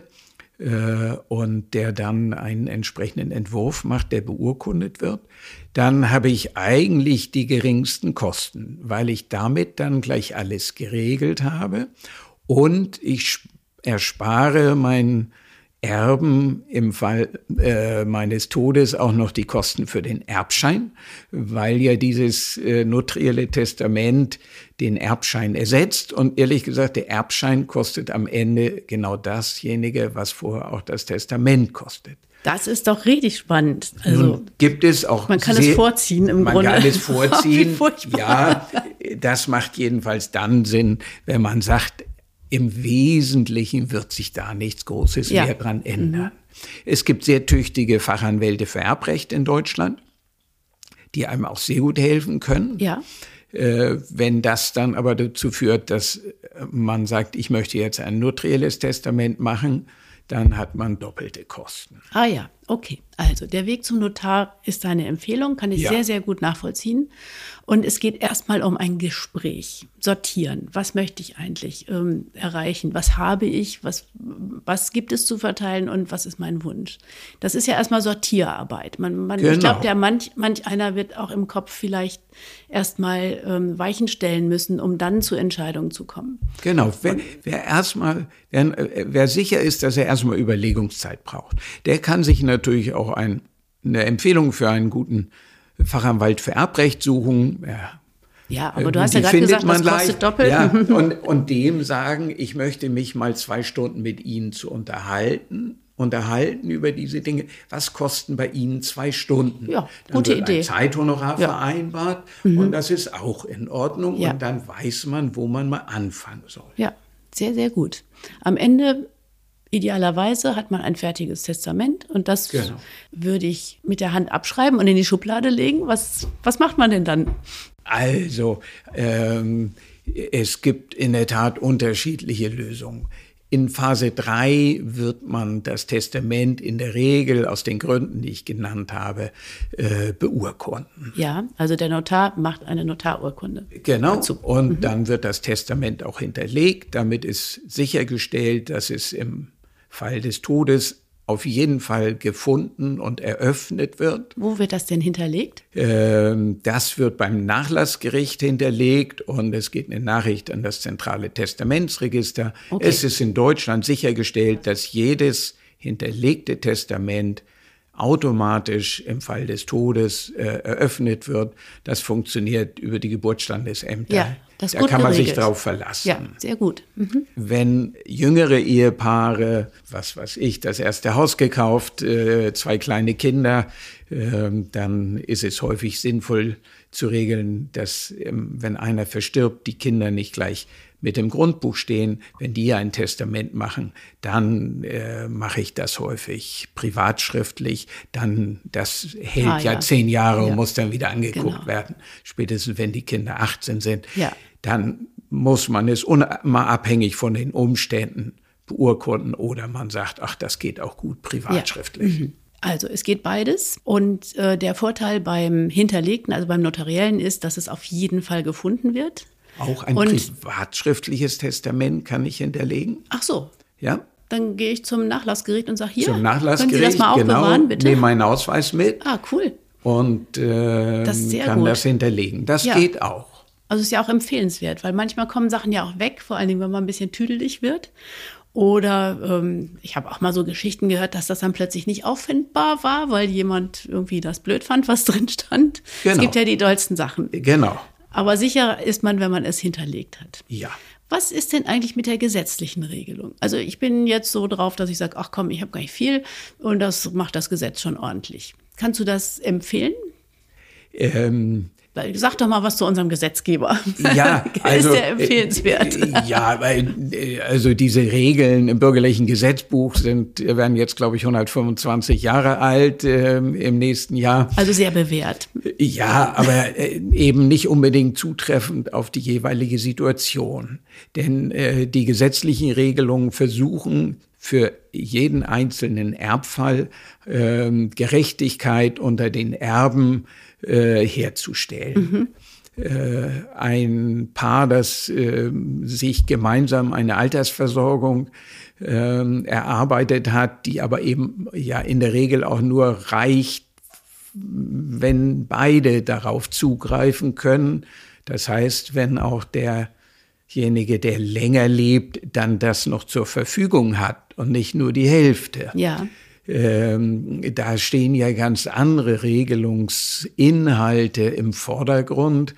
und der dann einen entsprechenden Entwurf macht, der beurkundet wird, dann habe ich eigentlich die geringsten Kosten, weil ich damit dann gleich alles geregelt habe und ich erspare meinen Erben im Fall meines Todes auch noch die Kosten für den Erbschein, weil ja dieses notarielle Testament den Erbschein ersetzt. Und ehrlich gesagt, der Erbschein kostet am Ende genau dasjenige, was vorher auch das Testament kostet. Das ist doch richtig spannend. Also nun gibt es auch man kann es vorziehen im Grunde. Man kann es vorziehen. Oh, ja, das macht jedenfalls dann Sinn, wenn man sagt, im Wesentlichen wird sich da nichts Großes mehr dran ändern. Es gibt sehr tüchtige Fachanwälte für Erbrecht in Deutschland, die einem auch sehr gut helfen können. Ja. Wenn das dann aber dazu führt, dass man sagt, ich möchte jetzt ein notarielles Testament machen, dann hat man doppelte Kosten. Ah ja, okay. Also der Weg zum Notar ist deine Empfehlung, kann ich sehr, sehr gut nachvollziehen. Und es geht erstmal um ein Gespräch, sortieren. Was möchte ich eigentlich erreichen? Was habe ich? Was gibt es zu verteilen und was ist mein Wunsch? Das ist ja erstmal Sortierarbeit. Genau. Ich glaube, manch einer wird auch im Kopf vielleicht erstmal Weichen stellen müssen, um dann zu Entscheidungen zu kommen. Genau. Wer sicher ist, dass er erstmal Überlegungszeit braucht, der kann sich natürlich auch eine Empfehlung für einen guten Fachanwalt für Erbrecht suchen. Ja, aber du hast ja gerade gesagt, das kostet doppelt. Ja, und dem sagen, ich möchte mich mal 2 Stunden mit Ihnen zu unterhalten unterhalten über diese Dinge. Was kosten bei Ihnen 2 Stunden? Ja, Dann gute wird Idee. ein Zeithonorar vereinbart und das ist auch in Ordnung. Ja. Und dann weiß man, wo man mal anfangen soll. Ja, sehr, sehr gut. Am Ende, idealerweise, hat man ein fertiges Testament und das würde ich mit der Hand abschreiben und in die Schublade legen. Was macht man denn dann? Also, es gibt in der Tat unterschiedliche Lösungen. In Phase 3 wird man das Testament in der Regel aus den Gründen, die ich genannt habe, beurkunden. Ja, also der Notar macht eine Notarurkunde. Genau, dazu. und dann wird das Testament auch hinterlegt. Damit ist sichergestellt, dass es im Fall des Todes auf jeden Fall gefunden und eröffnet wird. Wo wird das denn hinterlegt? Das wird beim Nachlassgericht hinterlegt und es geht eine Nachricht an das zentrale Testamentsregister. Okay. Es ist in Deutschland sichergestellt, dass jedes hinterlegte Testament automatisch im Fall des Todes eröffnet wird. Das funktioniert über die Geburtsstandesämter. Ja, das ist da gut kann man sich geregelt. drauf verlassen. Ja, sehr gut. Wenn jüngere Ehepaare, was weiß ich, das erste Haus gekauft, 2 kleine Kinder, dann ist es häufig sinnvoll zu regeln, dass, wenn einer verstirbt, die Kinder nicht gleich mit dem Grundbuch stehen. Wenn die ein Testament machen, dann mache ich das häufig privatschriftlich. Dann, das hält ja 10 Jahre und muss dann wieder angeguckt werden. Spätestens, wenn die Kinder 18 sind. Ja. Dann muss man es mal abhängig von den Umständen beurkunden oder man sagt, ach, das geht auch gut privatschriftlich. Ja. Also es geht beides und der Vorteil beim Hinterlegten, also beim Notariellen, ist, dass es auf jeden Fall gefunden wird. Auch ein privatschriftliches Testament kann ich hinterlegen. Ach so. Ja. Dann gehe ich zum Nachlassgericht und sage, hier, Zum Nachlassgericht, können Sie das mal aufbewahren, bitte? Nehme meinen Ausweis mit Ah, cool. und kann das hinterlegen. Das geht auch. Also ist ja auch empfehlenswert, weil manchmal kommen Sachen ja auch weg, vor allen Dingen, wenn man ein bisschen tüdelig wird. Oder ich habe auch mal so Geschichten gehört, dass das dann plötzlich nicht auffindbar war, weil jemand irgendwie das blöd fand, was drin stand. Genau. Es gibt ja die dollsten Sachen. Genau. Aber sicher ist man, wenn man es hinterlegt hat. Ja. Was ist denn eigentlich mit der gesetzlichen Regelung? Also ich bin jetzt so drauf, dass ich sage, ach komm, ich habe gar nicht viel und das macht das Gesetz schon ordentlich. Kannst du das empfehlen? Sag doch mal was zu unserem Gesetzgeber. Ja, also, ist der empfehlenswert? Ja, weil also diese Regeln im bürgerlichen Gesetzbuch werden jetzt, glaube ich, 125 Jahre alt im nächsten Jahr. Also sehr bewährt. Ja, aber eben nicht unbedingt zutreffend auf die jeweilige Situation. Denn die gesetzlichen Regelungen versuchen für jeden einzelnen Erbfall Gerechtigkeit unter den Erben herzustellen. Ein Paar, das sich gemeinsam eine Altersversorgung erarbeitet hat, die aber eben ja in der Regel auch nur reicht, wenn beide darauf zugreifen können. Das heißt, wenn auch derjenige, der länger lebt, dann das noch zur Verfügung hat und nicht nur die Hälfte. Ja. Da stehen ja ganz andere Regelungsinhalte im Vordergrund.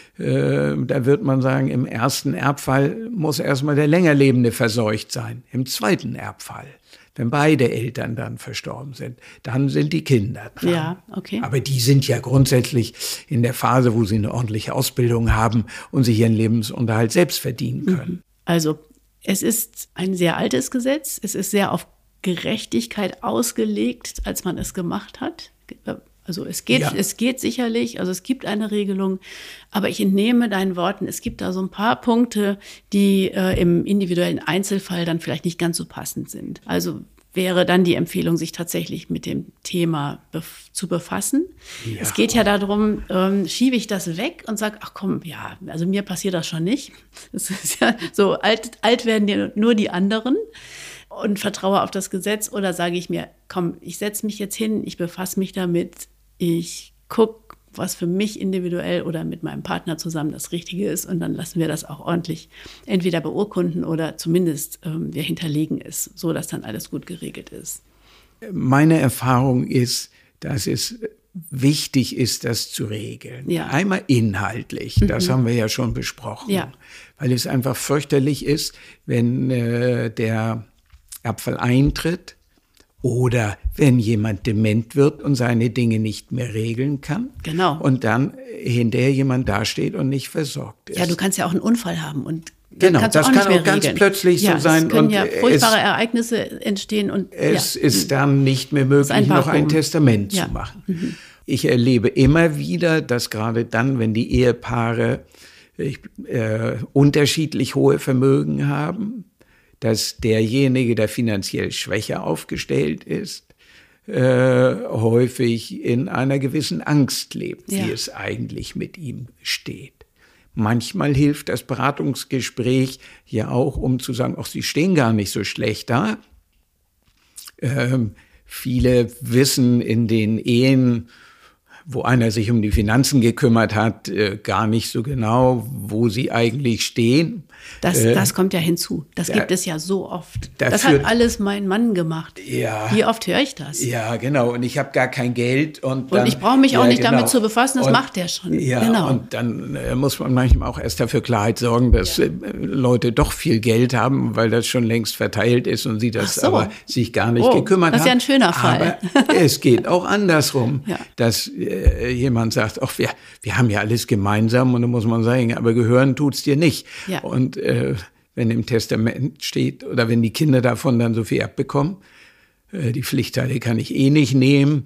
Da wird man sagen, im ersten Erbfall muss erstmal der Längerlebende verseucht sein. Im zweiten Erbfall, wenn beide Eltern dann verstorben sind, dann sind die Kinder dran. Ja, okay. Aber die sind ja grundsätzlich in der Phase, wo sie eine ordentliche Ausbildung haben und sich ihren Lebensunterhalt selbst verdienen können. Also es ist ein sehr altes Gesetz. Es ist sehr auf Gerechtigkeit ausgelegt, als man es gemacht hat. Also es geht sicherlich, also es gibt eine Regelung, aber ich entnehme deinen Worten, es gibt da so ein paar Punkte, die im individuellen Einzelfall dann vielleicht nicht ganz so passend sind. Also wäre dann die Empfehlung, sich tatsächlich mit dem Thema zu befassen. Ja. Es geht ja darum, schiebe ich das weg und sage, ach komm, ja, also mir passiert das schon nicht. Das ist ja so, alt werden ja nur die anderen. Und vertraue auf das Gesetz, oder sage ich mir, komm, ich setze mich jetzt hin, ich befasse mich damit, ich gucke, was für mich individuell oder mit meinem Partner zusammen das Richtige ist, und dann lassen wir das auch ordentlich entweder beurkunden oder zumindest wir hinterlegen es, so dass dann alles gut geregelt ist. Meine Erfahrung ist, dass es wichtig ist, das zu regeln. Ja. Einmal inhaltlich, das haben wir ja schon besprochen, weil es einfach fürchterlich ist, wenn der Erbfall eintritt Oder wenn jemand dement wird und seine Dinge nicht mehr regeln kann. Genau. Und dann hinterher jemand dasteht und nicht versorgt ist. Ja, du kannst ja auch einen Unfall haben und genau, kannst du das auch nicht kann mehr auch ganz regeln. plötzlich so sein. Es können und ja furchtbare Ereignisse entstehen. Und es ist dann nicht mehr möglich, noch ein Testament zu machen. Mhm. Ich erlebe immer wieder, dass gerade dann, wenn die Ehepaare unterschiedlich hohe Vermögen haben, dass derjenige, der finanziell schwächer aufgestellt ist, häufig in einer gewissen Angst lebt, wie es eigentlich mit ihm steht. Manchmal hilft das Beratungsgespräch ja auch, um zu sagen, ach, Sie stehen gar nicht so schlecht da. Viele wissen in den Ehen, wo einer sich um die Finanzen gekümmert hat, gar nicht so genau, wo sie eigentlich stehen. Das kommt ja hinzu. Das gibt es ja so oft. Das hat alles mein Mann gemacht. Ja. Wie oft höre ich das? Ja, genau. Und ich habe gar kein Geld. Und ich brauche mich auch nicht damit zu befassen, das macht der schon. Ja, genau. Und dann muss man manchmal auch erst dafür Klarheit sorgen, dass Leute doch viel Geld haben, weil das schon längst verteilt ist und sie das aber sich gar nicht gekümmert haben. Das ist ja ein schöner Fall. Aber es geht auch andersrum, dass jemand sagt, ach, wir haben ja alles gemeinsam, und dann muss man sagen, aber gehören tut's dir nicht. Ja. Und wenn im Testament steht oder wenn die Kinder davon dann so viel abbekommen, die Pflichtteile kann ich eh nicht nehmen,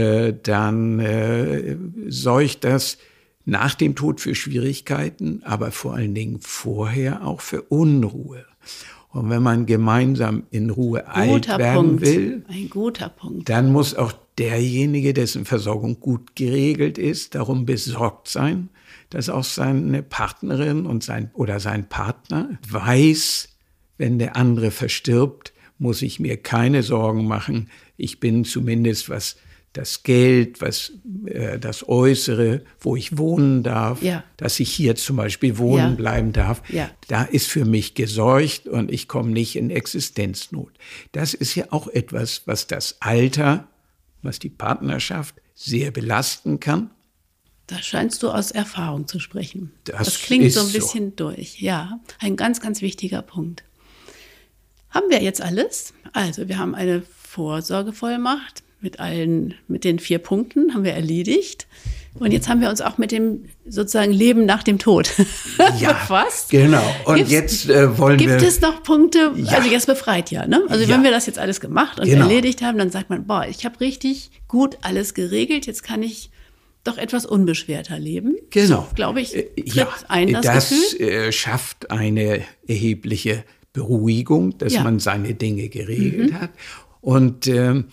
dann sorgt das nach dem Tod für Schwierigkeiten, aber vor allen Dingen vorher auch für Unruhe. Und wenn man gemeinsam in Ruhe alt werden will, ein guter Punkt, dann muss auch derjenige, dessen Versorgung gut geregelt ist, darum besorgt sein, dass auch seine Partnerin und sein Partner weiß, wenn der andere verstirbt, muss ich mir keine Sorgen machen. Ich bin zumindest, was das Geld, was das Äußere, wo ich wohnen darf, dass ich hier zum Beispiel wohnen bleiben darf, da ist für mich gesorgt und ich komme nicht in Existenznot. Das ist ja auch etwas, was das Alter, was die Partnerschaft sehr belasten kann. Da scheinst du aus Erfahrung zu sprechen. Das klingt so ein bisschen durch. Ja, ein ganz, ganz wichtiger Punkt. Haben wir jetzt alles? Also wir haben eine Vorsorgevollmacht mit den 4 Punkten, haben wir erledigt. Und jetzt haben wir uns auch mit dem sozusagen Leben nach dem Tod befasst. Genau. Und jetzt wollen wir... Gibt es noch Punkte, also jetzt befreit ne? Also wenn wir das jetzt alles gemacht und erledigt haben, dann sagt man, ich habe richtig gut alles geregelt, jetzt kann ich doch etwas unbeschwerter leben. Genau. So, glaube ich, tritt das Gefühl. Das schafft eine erhebliche Beruhigung, dass man seine Dinge geregelt hat. Und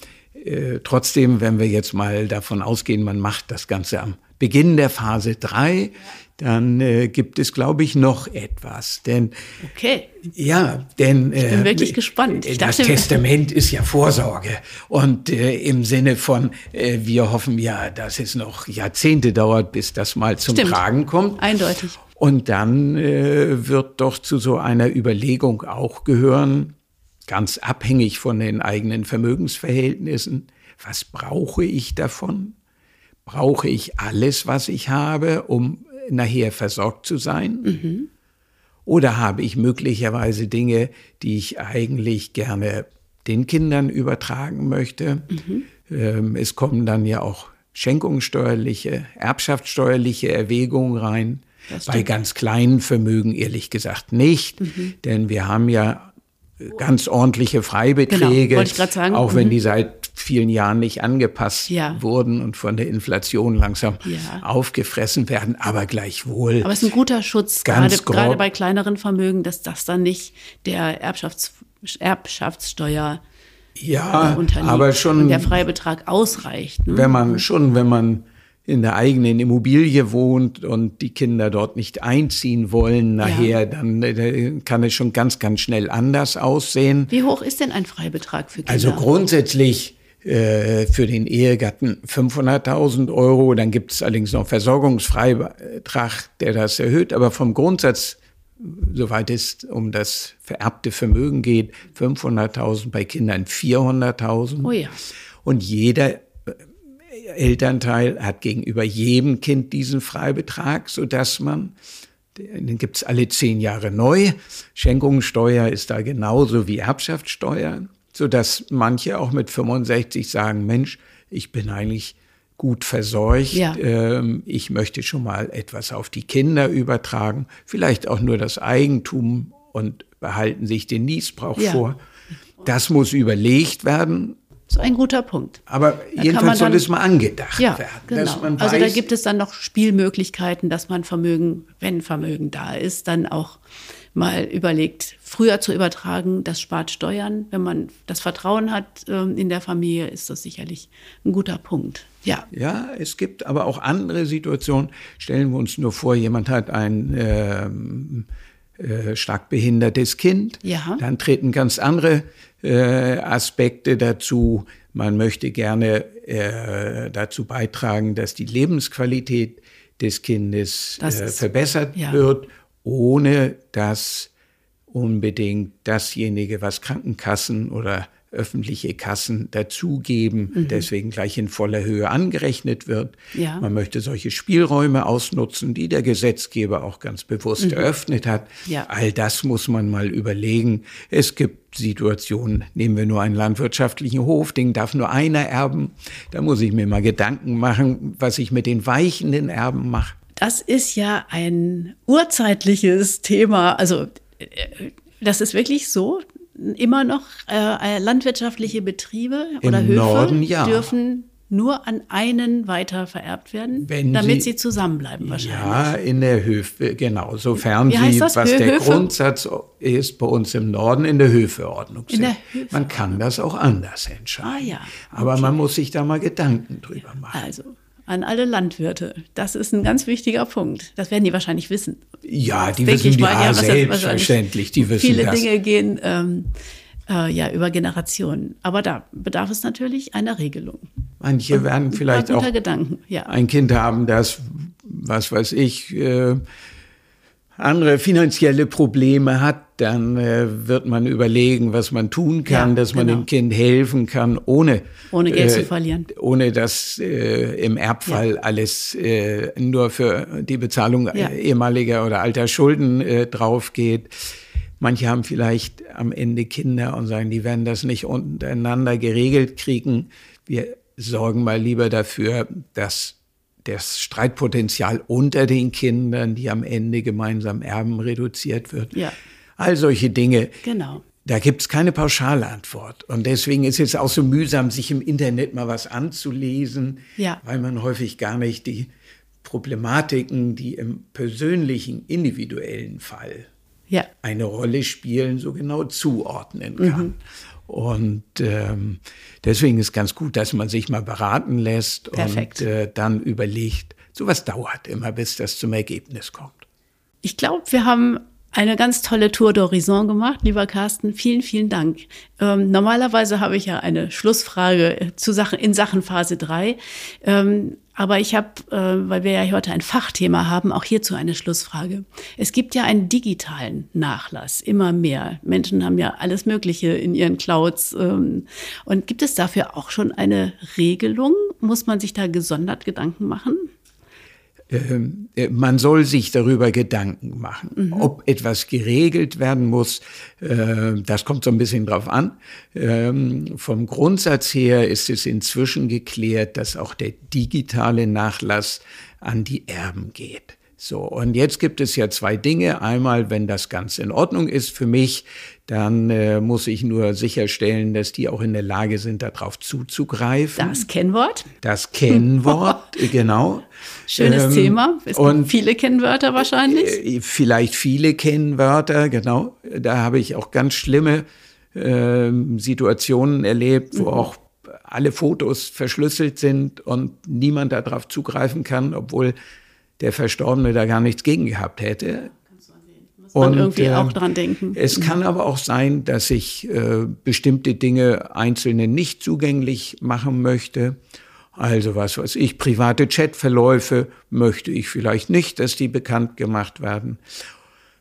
trotzdem, wenn wir jetzt mal davon ausgehen, man macht das Ganze am Beginn der Phase 3, dann gibt es, glaube ich, noch etwas. Denn, ich bin wirklich gespannt. Das Testament ist ja Vorsorge. Und im Sinne von, wir hoffen ja, dass es noch Jahrzehnte dauert, bis das mal zum Tragen kommt. Eindeutig. Und dann wird doch zu so einer Überlegung auch gehören, ganz abhängig von den eigenen Vermögensverhältnissen. Was brauche ich davon? Brauche ich alles, was ich habe, um nachher versorgt zu sein? Mhm. Oder habe ich möglicherweise Dinge, die ich eigentlich gerne den Kindern übertragen möchte? Mhm. Es kommen dann ja auch schenkungssteuerliche, erbschaftssteuerliche Erwägungen rein. Bei ganz kleinen Vermögen ehrlich gesagt nicht, denn wir haben ja ganz ordentliche Freibeträge, wollte ich gerade sagen. Auch wenn die seit vielen Jahren nicht angepasst wurden und von der Inflation langsam aufgefressen werden, aber gleichwohl. Aber es ist ein guter Schutz, gerade bei kleineren Vermögen, dass das dann nicht der Erbschaftssteuer unterliegt, aber schon und der Freibetrag ausreicht. Ne? Wenn man in der eigenen Immobilie wohnt und die Kinder dort nicht einziehen wollen nachher, dann kann es schon ganz, ganz schnell anders aussehen. Wie hoch ist denn ein Freibetrag für Kinder? Also grundsätzlich für den Ehegatten 500.000 €. Dann gibt es allerdings noch Versorgungsfreibetrag, der das erhöht. Aber vom Grundsatz, soweit es um das vererbte Vermögen geht, 500.000, bei Kindern 400.000. Oh ja. Und jeder Elternteil hat gegenüber jedem Kind diesen Freibetrag, sodass den gibt's alle 10 Jahre neu. Schenkungssteuer ist da genauso wie Erbschaftssteuer. sodass manche auch mit 65 sagen, Mensch, ich bin eigentlich gut versorgt. Ja. Ich möchte schon mal etwas auf die Kinder übertragen, vielleicht auch nur das Eigentum und behalten sich den Nießbrauch vor. Das muss überlegt werden. So ein guter Punkt. Aber jedenfalls soll es mal angedacht werden. Genau. Dass man weiß, da gibt es dann noch Spielmöglichkeiten, dass man Vermögen, wenn Vermögen da ist, dann auch mal überlegt, früher zu übertragen. Das spart Steuern. Wenn man das Vertrauen hat in der Familie, ist das sicherlich ein guter Punkt. Ja, es gibt aber auch andere Situationen. Stellen wir uns nur vor, jemand hat ein stark behindertes Kind. Ja. Dann treten ganz andere Aspekte dazu. Man möchte gerne dazu beitragen, dass die Lebensqualität des Kindes verbessert wird, ohne dass unbedingt dasjenige, was Krankenkassen oder öffentliche Kassen dazugeben, deswegen gleich in voller Höhe angerechnet wird. Ja. Man möchte solche Spielräume ausnutzen, die der Gesetzgeber auch ganz bewusst eröffnet hat. Ja. All das muss man mal überlegen. Es gibt Situationen, nehmen wir nur einen landwirtschaftlichen Hof, den darf nur einer erben. Da muss ich mir mal Gedanken machen, was ich mit den weichenden Erben mache. Das ist ja ein urzeitliches Thema. Also das ist wirklich so. Immer noch landwirtschaftliche Betriebe oder Höfe dürfen nur an einen weiter vererbt werden, damit sie zusammenbleiben wahrscheinlich. Ja, in der Höfe, genau. Sofern der Grundsatz ist bei uns im Norden in der Höfeordnung sind. Man kann das auch anders entscheiden. Aber man muss sich da mal Gedanken drüber machen. Also an alle Landwirte. Das ist ein ganz wichtiger Punkt. Das werden die wahrscheinlich wissen. Ja, die wissen selbstverständlich. Die wissen viele Dinge gehen über Generationen. Aber da bedarf es natürlich einer Regelung. Manche werden vielleicht auch ein Kind haben, das, was weiß ich, andere finanzielle Probleme hat, dann wird man überlegen, was man tun kann, dass man dem Kind helfen kann, ohne Geld zu verlieren. Ohne dass im Erbfall alles nur für die Bezahlung ehemaliger oder alter Schulden drauf geht. Manche haben vielleicht am Ende Kinder und sagen, die werden das nicht untereinander geregelt kriegen. Wir sorgen mal lieber dafür, dass das Streitpotenzial unter den Kindern, die am Ende gemeinsam erben, reduziert wird. Ja. All solche Dinge. Genau. Da gibt's keine Pauschalantwort. Und deswegen ist es auch so mühsam, sich im Internet mal was anzulesen, weil man häufig gar nicht die Problematiken, die im persönlichen, individuellen Fall eine Rolle spielen, so genau zuordnen kann. Und deswegen ist ganz gut, dass man sich mal beraten lässt. Perfekt. Und dann überlegt. Sowas dauert immer, bis das zum Ergebnis kommt. Ich glaube, wir haben eine ganz tolle Tour d'Horizon gemacht, lieber Carsten. Vielen, vielen Dank. Normalerweise habe ich ja eine Schlussfrage in Sachen Phase 3. Aber ich habe, weil wir ja heute ein Fachthema haben, auch hierzu eine Schlussfrage. Es gibt ja einen digitalen Nachlass, immer mehr. Menschen haben ja alles Mögliche in ihren Clouds. Und gibt es dafür auch schon eine Regelung? Muss man sich da gesondert Gedanken machen? Man soll sich darüber Gedanken machen, ob etwas geregelt werden muss. Das kommt so ein bisschen drauf an. Vom Grundsatz her ist es inzwischen geklärt, dass auch der digitale Nachlass an die Erben geht. So, und jetzt gibt es ja zwei Dinge. Einmal, wenn das Ganze in Ordnung ist für mich, dann muss ich nur sicherstellen, dass die auch in der Lage sind, darauf zuzugreifen. Das Kennwort? Das Kennwort, genau. Schönes Thema. Es gibt viele Kennwörter wahrscheinlich. Vielleicht viele Kennwörter, genau. Da habe ich auch ganz schlimme Situationen erlebt, wo auch alle Fotos verschlüsselt sind und niemand darauf zugreifen kann, obwohl der Verstorbene da gar nichts gegen gehabt hätte. Muss man irgendwie auch dran denken. Es kann aber auch sein, dass ich bestimmte Dinge Einzelnen nicht zugänglich machen möchte. Also was weiß ich, private Chatverläufe möchte ich vielleicht nicht, dass die bekannt gemacht werden.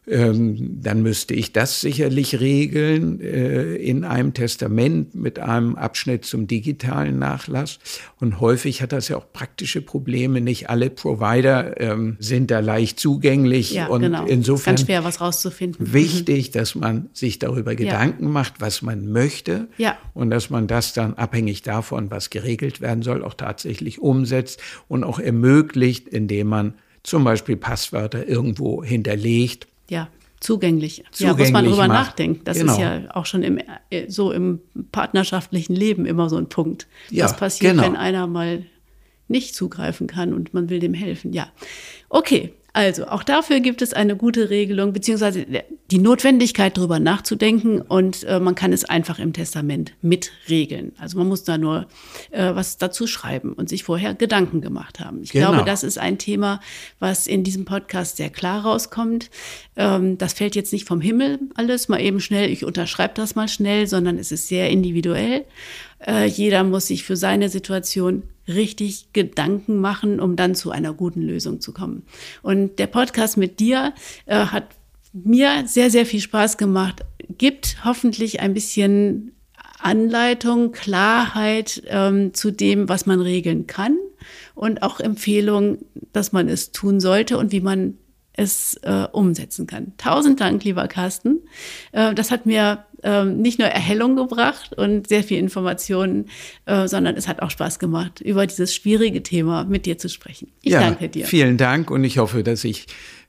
dann müsste ich das sicherlich regeln in einem Testament mit einem Abschnitt zum digitalen Nachlass. Und häufig hat das ja auch praktische Probleme. Nicht alle Provider sind da leicht zugänglich. Ja, und genau. insofern ganz schwer, was rauszufinden. Wichtig, dass man sich darüber Gedanken macht, was man möchte. Ja. Und dass man das dann abhängig davon, was geregelt werden soll, auch tatsächlich umsetzt und auch ermöglicht, indem man zum Beispiel Passwörter irgendwo hinterlegt. Ja, zugänglich. Ja, muss man drüber nachdenken. Das genau. ist ja auch schon im partnerschaftlichen Leben immer so ein Punkt. Ja, was passiert, genau. wenn einer mal nicht zugreifen kann und man will dem helfen? Ja, okay. Also auch dafür gibt es eine gute Regelung, beziehungsweise die Notwendigkeit, darüber nachzudenken, und man kann es einfach im Testament mitregeln. Also man muss da nur was dazu schreiben und sich vorher Gedanken gemacht haben. Ich glaube, das ist ein Thema, was in diesem Podcast sehr klar rauskommt. Das fällt jetzt nicht vom Himmel alles, mal eben schnell, ich unterschreibe das mal schnell, sondern es ist sehr individuell. Jeder muss sich für seine Situation richtig Gedanken machen, um dann zu einer guten Lösung zu kommen. Und der Podcast mit dir hat mir sehr, sehr viel Spaß gemacht, gibt hoffentlich ein bisschen Anleitung, Klarheit zu dem, was man regeln kann, und auch Empfehlungen, dass man es tun sollte und wie man es umsetzen kann. 1000 Dank, lieber Carsten. Das hat mir nicht nur Erhellung gebracht und sehr viel Informationen, sondern es hat auch Spaß gemacht, über dieses schwierige Thema mit dir zu sprechen. Ich danke dir. Vielen Dank, und ich hoffe, dass ich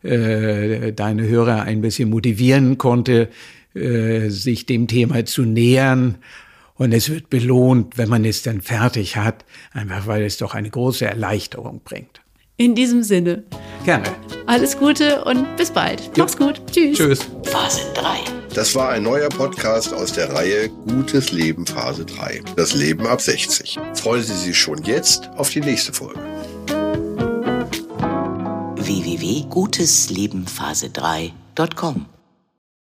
deine Hörer ein bisschen motivieren konnte, sich dem Thema zu nähern. Und es wird belohnt, wenn man es dann fertig hat, einfach weil es doch eine große Erleichterung bringt. In diesem Sinne. Gerne. Alles Gute und bis bald. Mach's gut. Tschüss. Tschüss. Phase 3. Das war ein neuer Podcast aus der Reihe Gutes Leben Phase 3. Das Leben ab 60. Freuen Sie sich schon jetzt auf die nächste Folge. www.guteslebenphase3.com